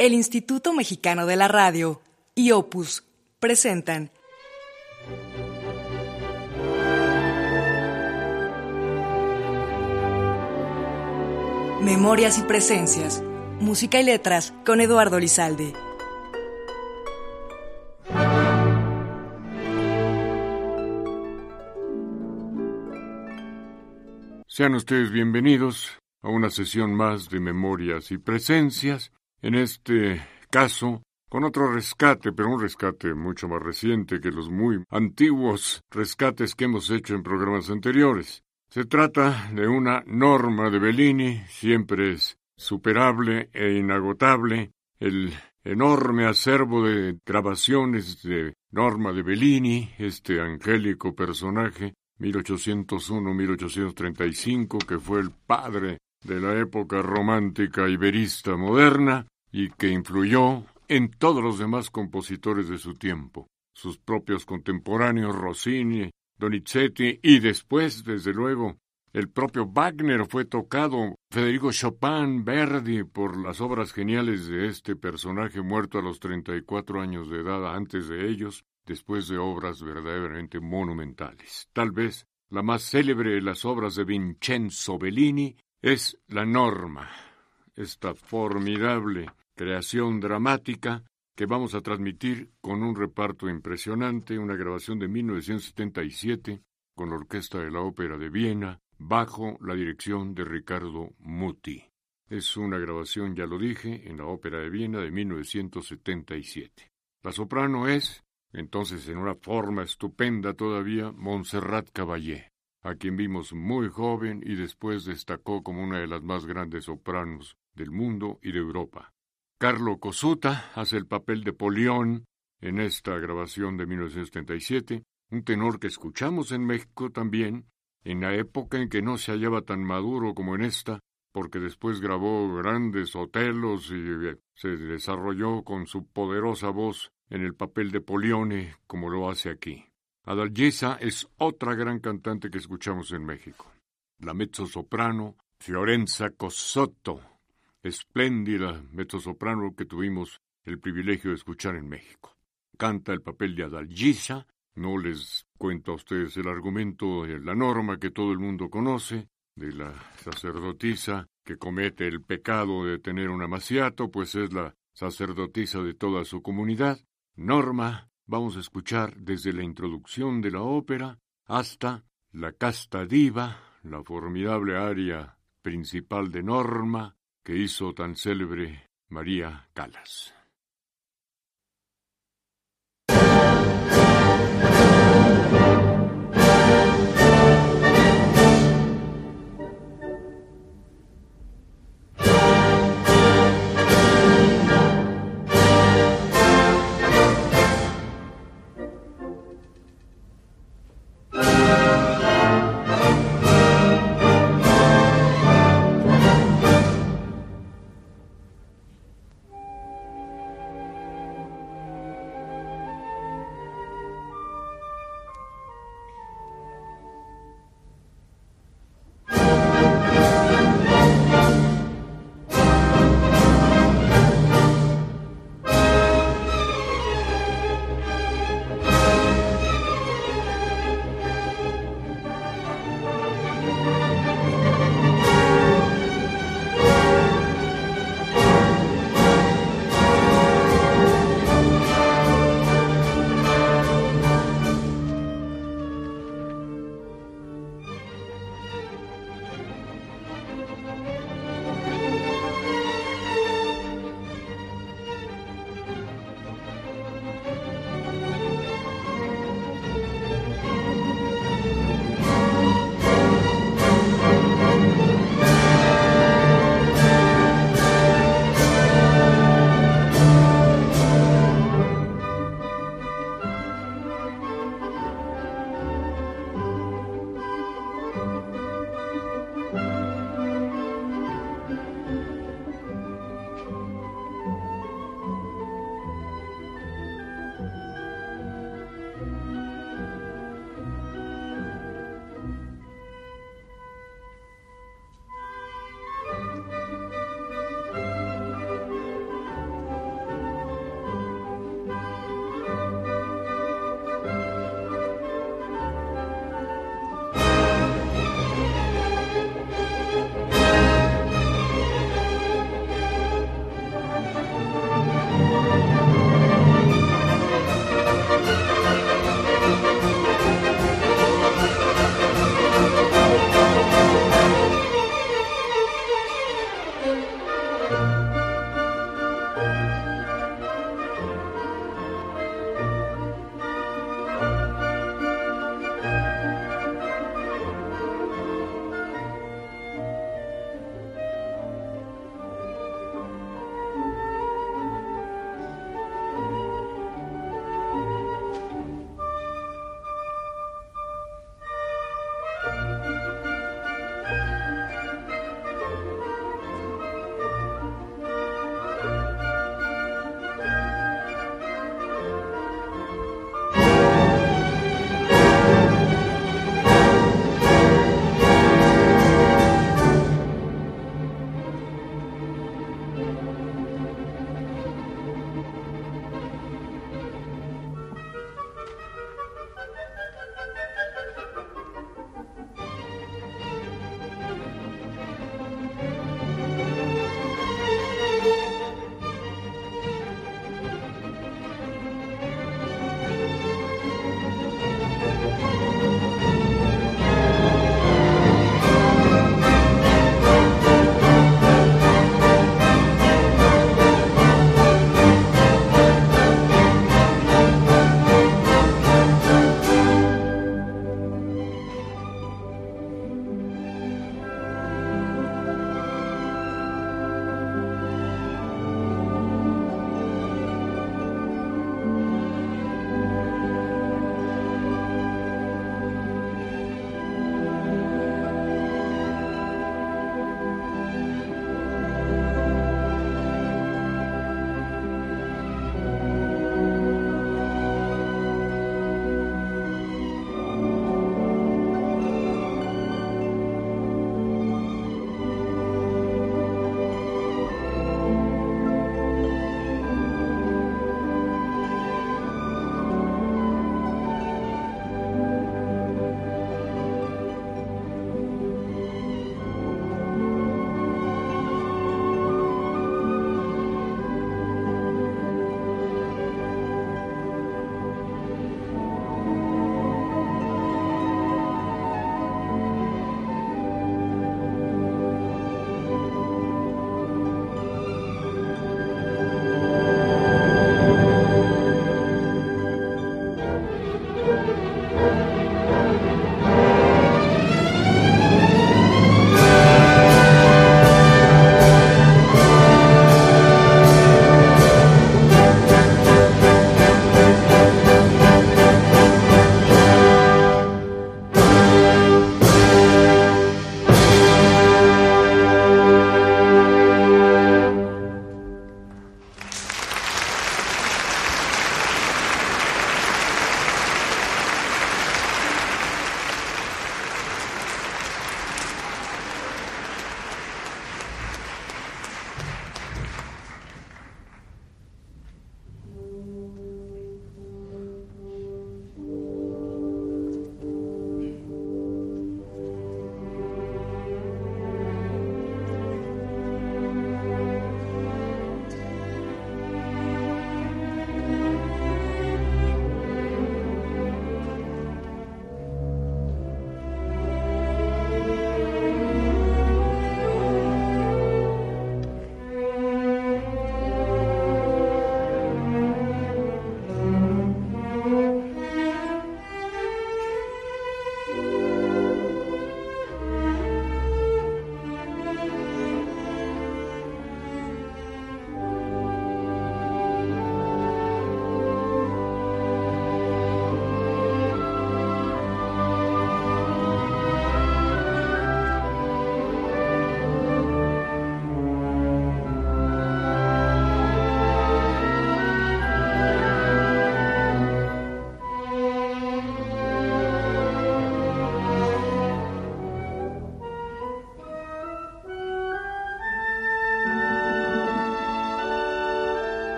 El Instituto Mexicano de la Radio y Opus presentan Memorias y Presencias, música y letras con Eduardo Lizalde. Sean ustedes bienvenidos a una sesión más de Memorias y Presencias, en este caso con otro rescate, pero un rescate mucho más reciente que los muy antiguos rescates que hemos hecho en programas anteriores. Se trata de una Norma de Bellini, siempre es superable e inagotable el enorme acervo de grabaciones de Norma de Bellini, este angélico personaje 1801-1835, que fue el padre de la época romántica iberista moderna y que influyó en todos los demás compositores de su tiempo, sus propios contemporáneos Rossini, Donizetti y después, desde luego, el propio Wagner fue tocado, Federico Chopin, Verdi, por las obras geniales de este personaje muerto a los 34 años de edad antes de ellos, después de obras verdaderamente monumentales. Tal vez la más célebre de las obras de Vincenzo Bellini es La Norma, esta formidable creación dramática que vamos a transmitir con un reparto impresionante, una grabación de 1977 con la Orquesta de la Ópera de Viena, bajo la dirección de Riccardo Muti. Es una grabación, ya lo dije, en la Ópera de Viena de 1977. La soprano es, entonces en una forma estupenda todavía, Montserrat Caballé, a quien vimos muy joven y después destacó como una de las más grandes sopranos del mundo y de Europa. Carlo Cosuta hace el papel de Polión en esta grabación de 1977, un tenor que escuchamos en México también, en la época en que no se hallaba tan maduro como en esta, porque después grabó grandes Otelos y se desarrolló con su poderosa voz en el papel de Polione, como lo hace aquí. Adalgisa es otra gran cantante que escuchamos en México. La mezzosoprano Fiorenza Cossotto, espléndida mezzosoprano que tuvimos el privilegio de escuchar en México. Canta el papel de Adalgisa. No les cuento a ustedes el argumento de La Norma que todo el mundo conoce, de la sacerdotisa que comete el pecado de tener un amaciato, pues es la sacerdotisa de toda su comunidad. Norma, vamos a escuchar desde la introducción de la ópera hasta la casta diva, la formidable aria principal de Norma que hizo tan célebre María Callas.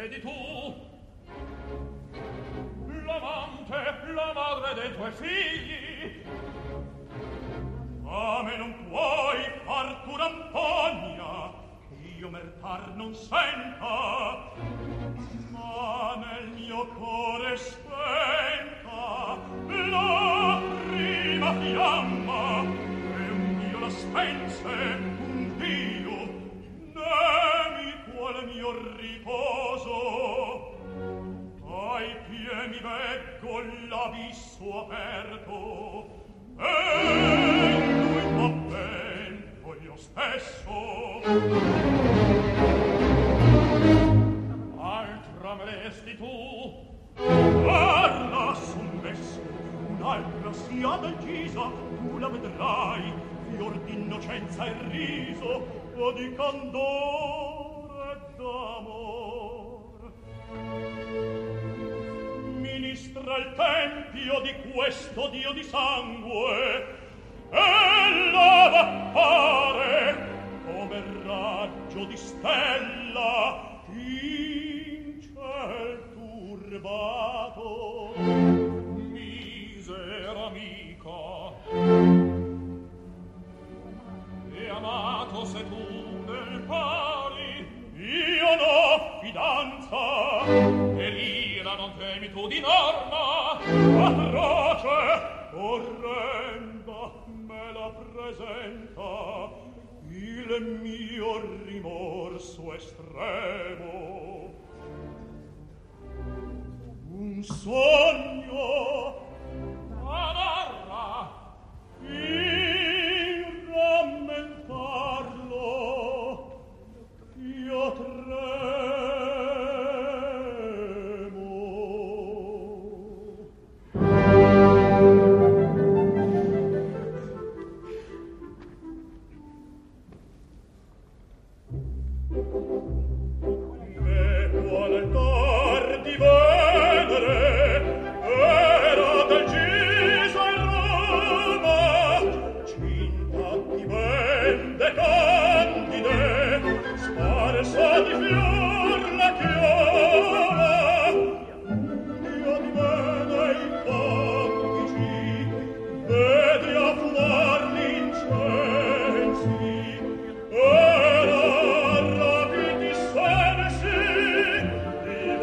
vedi tu l'amante, la madre dei tuoi figli. A me non puoi far tu rampogna, io mertar non senta, ma nel mio cuore spenta la prima fiamma, e un Dio la spense, un Dio nemi qual mio riposo. Ai piedi mi veggo l'abisso aperto, e lui va ben, voglio stesso. Altra me resti tu, parla sommesso, un'altra sia decisa, tu la vedrai, fior d'innocenza e riso, o di candore e d'amor. Ministra il tempio di questo Dio di sangue, e la va fare come raggio di stella in ciel turbato. Misera amica, e amato se tu del pari, io no fidanza, e l'ira non temi tu di norma, atroce, orrenda, me la presenta il mio rimorso estremo. Un sogno amarra in rammentarlo, io tremo. E qual cor di Venere era del Giso in Roma, cinta di bende candide, sparsa di fior la chioma. Io di bene i cantici, vedi a fumar l'incensi, era rapidi sensi, il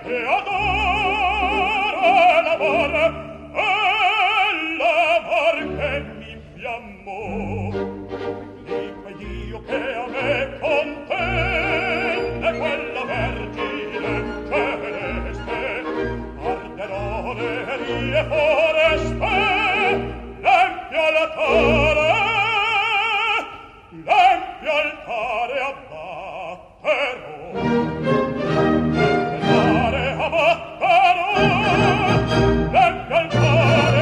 che adoro l'amor che mi infiammò. Dico Dio che a me contende quella vergine celeste, arderò le rie foreste, l'empio altare abbatterò. L'empio altare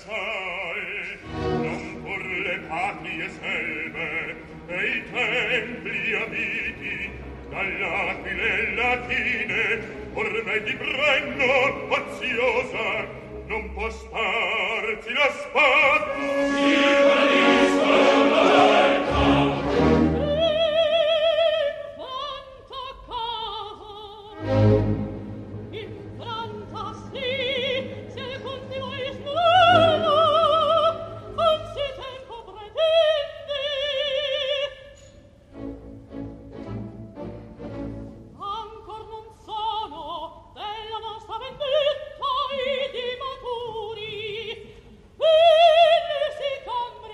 sai, non pur le patrie selve e i templi abiti dall'aquile latine ormai ti prenno oziosa, non può starti la spada. Si tradisco la Cambre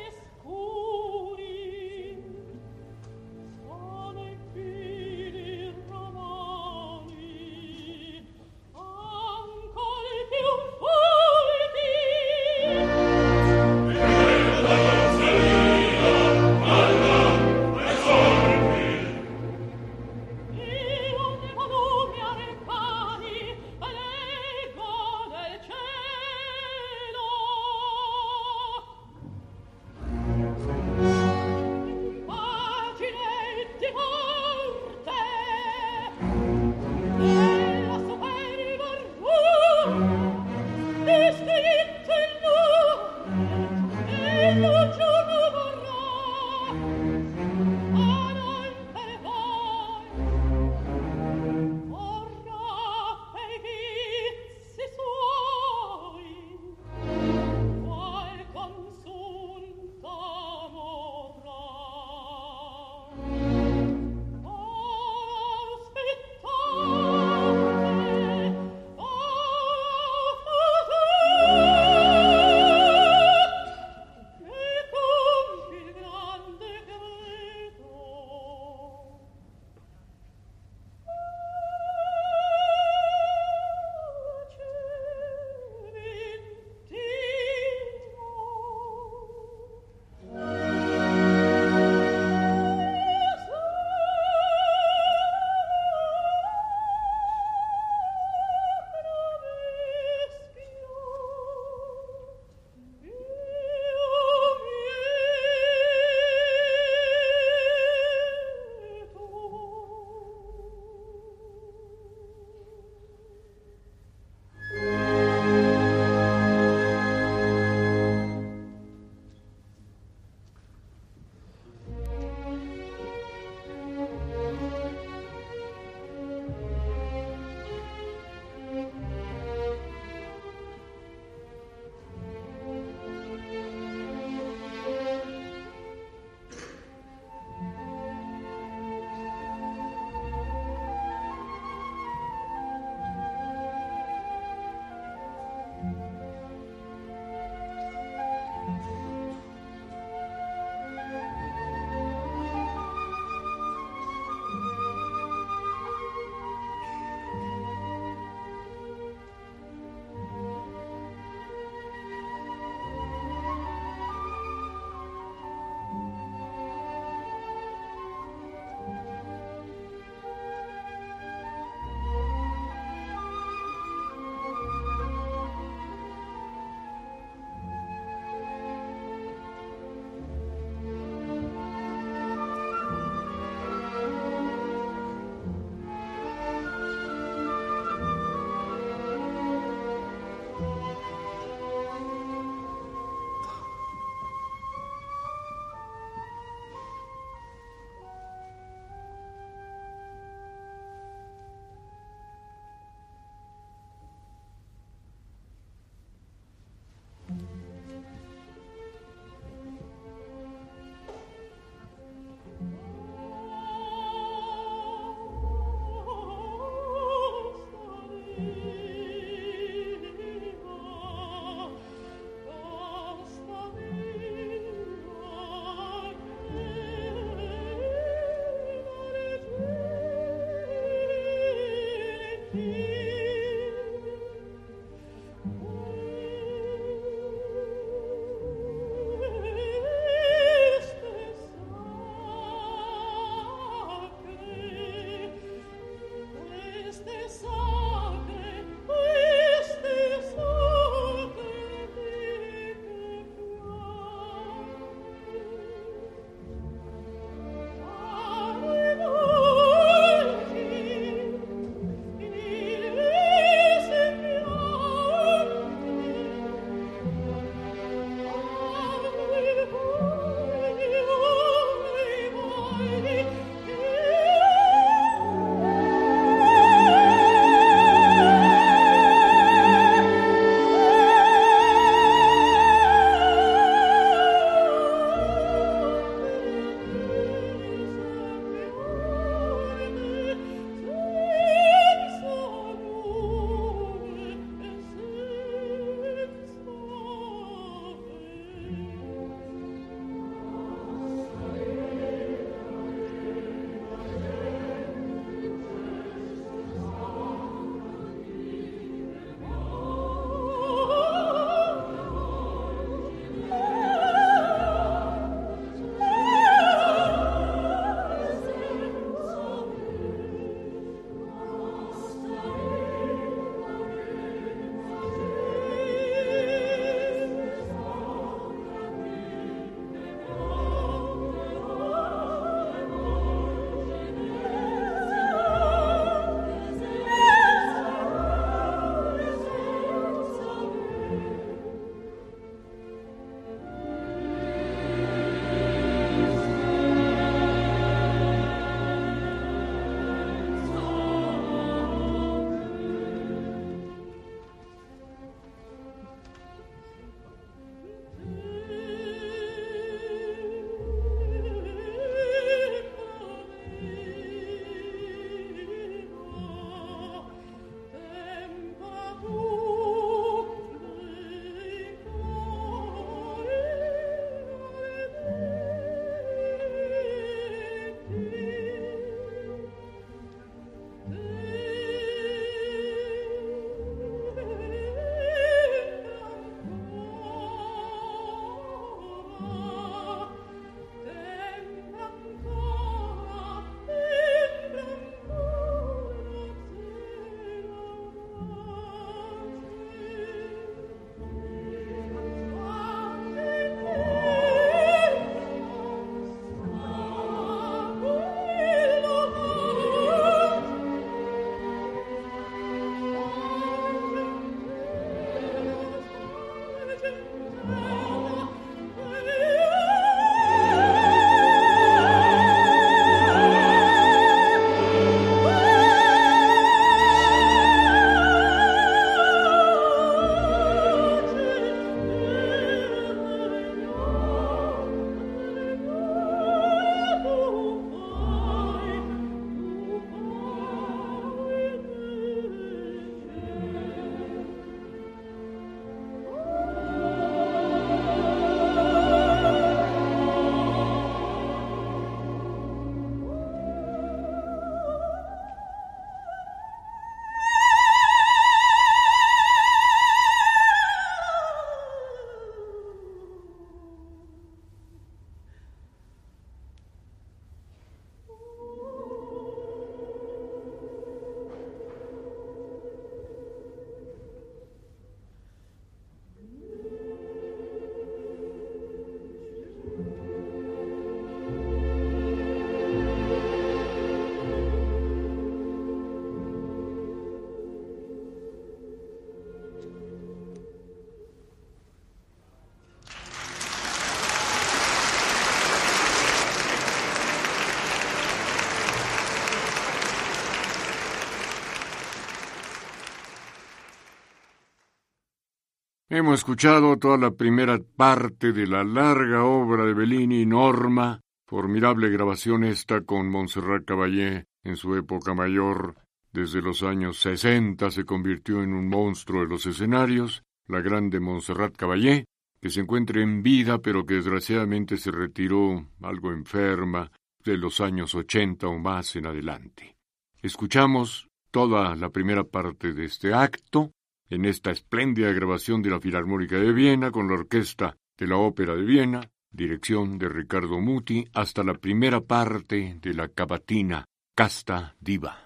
Hemos escuchado toda la primera parte de la larga obra de Bellini, Norma, formidable grabación esta con Montserrat Caballé en su época mayor. Desde los años 60 se convirtió en un monstruo de los escenarios, la grande Montserrat Caballé, que se encuentra en vida pero que desgraciadamente se retiró algo enferma de los años 80 o más en adelante. Escuchamos toda la primera parte de este acto en esta espléndida grabación de la Filarmónica de Viena con la Orquesta de la Ópera de Viena, dirección de Riccardo Muti, hasta la primera parte de la cavatina Casta Diva.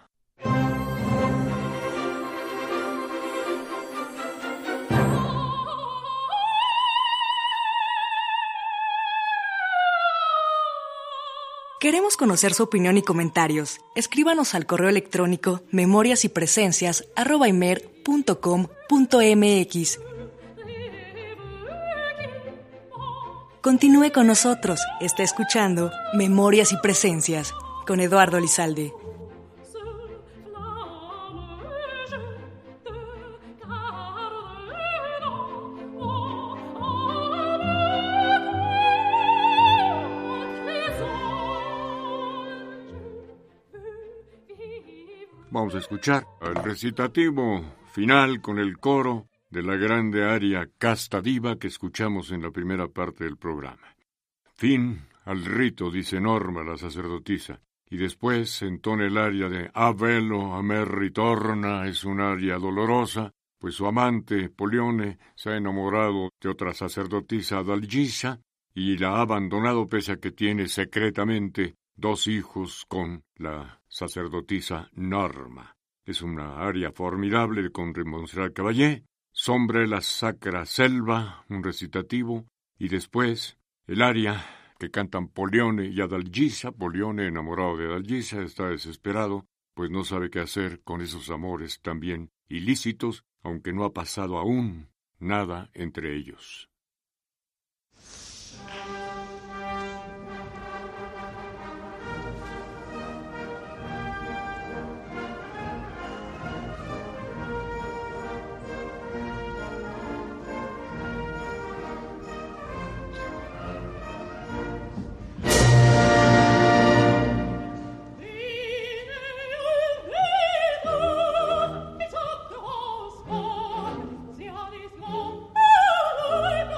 Queremos conocer su opinión y comentarios. Escríbanos al correo electrónico memoriasypresencias@imer.com.mx. Continúe con nosotros. Está escuchando Memorias y Presencias con Eduardo Lizalde. Vamos a escuchar el recitativo final con el coro de la grande aria Casta Diva que escuchamos en la primera parte del programa. Fin al rito, dice Norma, la sacerdotisa, y después entona el aria de A velo a me ritorna, es un aria dolorosa, pues su amante, Polione, se ha enamorado de otra sacerdotisa, Adalgisa, y la ha abandonado pese a que tiene secretamente 2 hijos con la sacerdotisa Norma. Es una aria formidable con Montserrat Caballé, Sombra de la sacra selva, un recitativo, y después el aria que cantan Polione y Adalgisa. Polione, enamorado de Adalgisa, está desesperado, pues no sabe qué hacer con esos amores también ilícitos, aunque no ha pasado aún nada entre ellos. Sia dis mon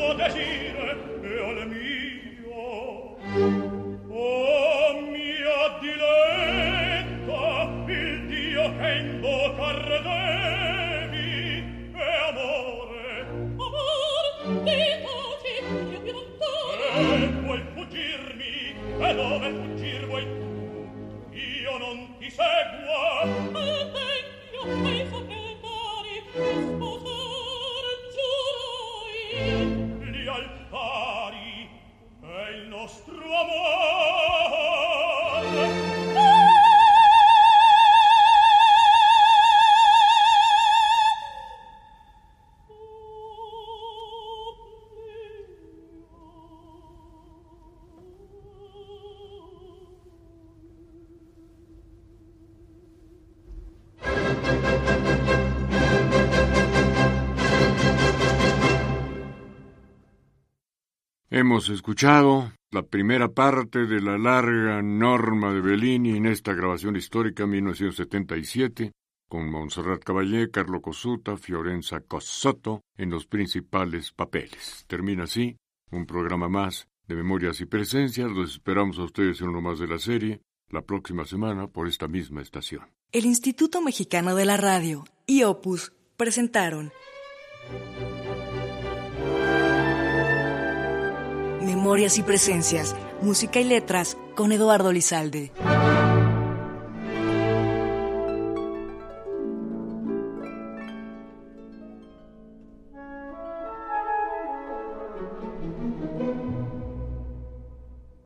tuo desire e al mio. Oh mia diletta, il Dio che invocar devi è amore. Ditaci, io ti lontano. Vuoi fuggirmi? E dove fuggir vuoi tu? Io non ti segua. È meglio ai sacerdari sposare, giuro io. Gli altari e il nostro amore. Hemos escuchado la primera parte de la larga Norma de Bellini en esta grabación histórica 1977, con Montserrat Caballé, Carlo Cossuta, Fiorenza Cossotto en los principales papeles. Termina así un programa más de Memorias y Presencias. Los esperamos a ustedes en uno más de la serie la próxima semana por esta misma estación. El Instituto Mexicano de la Radio y Opus presentaron Memorias y Presencias, música y letras con Eduardo Lizalde.